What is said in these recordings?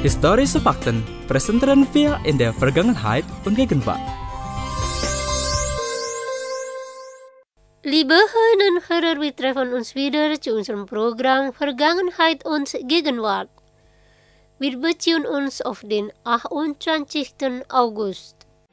Historische Fakten, präsentieren wir in der Vergangenheit und Gegenwart. Liebe Hörerinnen und Hörer, wir treffen uns wieder zu unserem Programm Vergangenheit und Gegenwart. Wir beziehen uns auf den 28. August.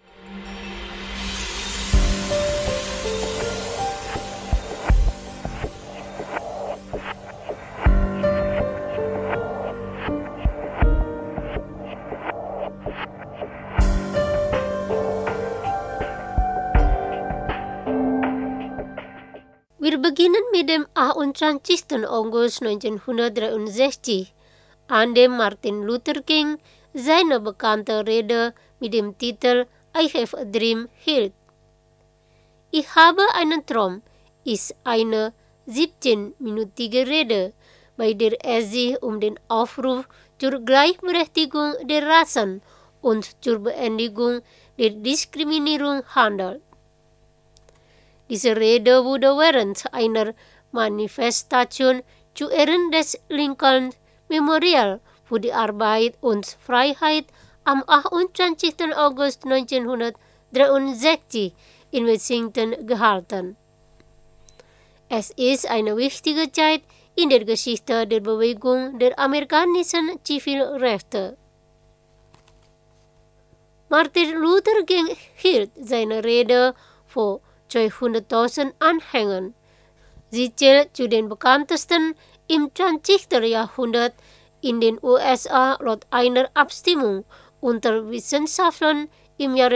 Wir beginnen mit dem 28. August 1963, an dem Martin Luther King seine bekannte Rede mit dem Titel I Have a Dream hielt. Ich habe einen Traum ist eine 17-minütige Rede, bei der er sich um den Aufruf zur Gleichberechtigung der Rassen und zur Beendigung der Diskriminierung handelt. Diese Rede wurde während einer Manifestation zu Ehren des Lincoln Memorial für die Arbeit und Freiheit am 28. August 1963 in Washington gehalten. Es ist eine wichtige Zeit in der Geschichte der Bewegung der amerikanischen Zivilrechte. Martin Luther King hielt seine Rede vor 200.000 Anhängern. Sie zählt zu den bekanntesten im 20. Jahrhundert in den USA laut einer Abstimmung unter Wissenschaftlern im Jahre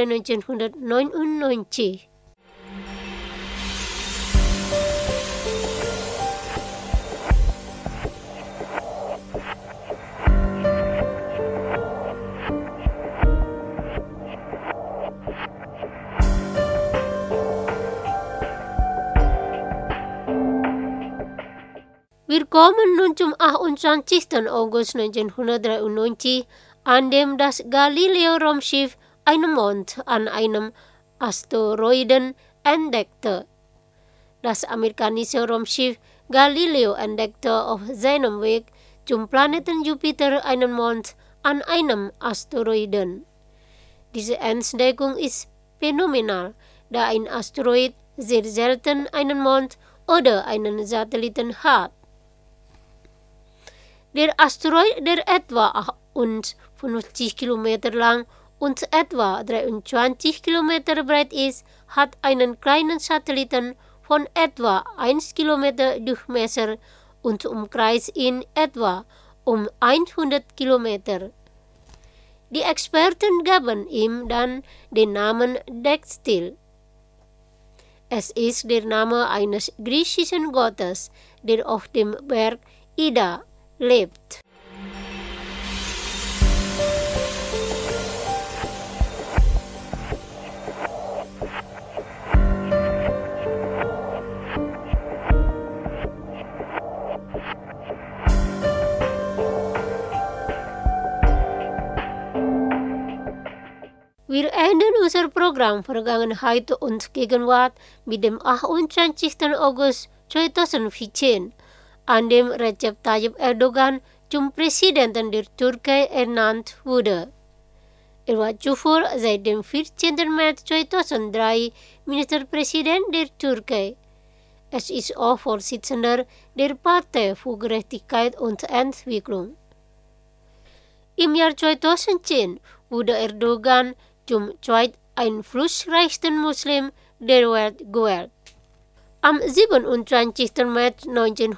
1999. Wir kommen nun zum 28. August 1993, an dem das Galileo-Raumschiff einen Mond an einem Asteroiden entdeckte. Das amerikanische Raumschiff Galileo entdeckte auf seinem Weg zum Planeten Jupiter einen Mond an einem Asteroiden. Diese Entdeckung ist phänomenal, da ein Asteroid sehr selten einen Mond oder einen Satelliten hat. Der Asteroid, der etwa 50 Kilometer lang und etwa 23 Kilometer breit ist, hat einen kleinen Satelliten von etwa 1 Kilometer Durchmesser und umkreist ihn etwa um 100 Kilometer. Die Experten gaben ihm dann den Namen Dextil. Es ist der Name eines griechischen Gottes, der auf dem Berg Ida lebt. Wir enden unser Programm Vergangenheit und Gegenwart mit dem 28. August 2014, an dem Recep Tayyip Erdogan zum Präsidenten der Türkei ernannt wurde. Er war zuvor seit dem 14. März 2003 Ministerpräsident der Türkei. Es ist auch Vorsitzender der Partei für Gerechtigkeit und Entwicklung. Im Jahr 2010 wurde Erdogan zum zweiteinflussreichsten Muslim der Welt gewählt. Am 27. März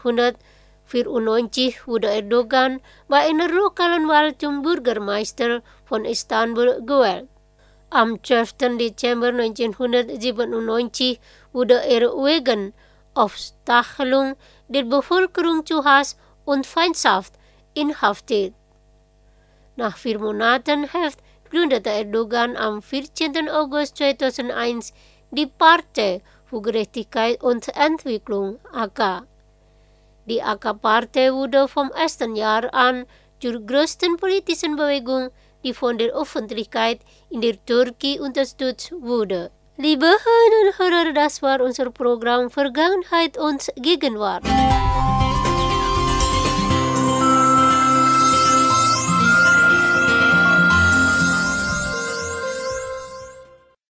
1994 wurde Erdogan bei einer lokalen Wahl zum Bürgermeister von Istanbul gewählt. Am 12. Dezember 1997 wurde er wegen Aufstachelung der Bevölkerung zu Hass und Feindschaft inhaftiert. Nach 4 Monaten Haft gründete Erdogan am 14. August 2001 die Partei für Gerechtigkeit und Entwicklung, AK. Die AK-Partei wurde vom ersten Jahr an zur größten politischen Bewegung, die von der Öffentlichkeit in der Türkei unterstützt wurde. Liebe Hörerinnen und Hörer, das war unser Programm Vergangenheit und Gegenwart.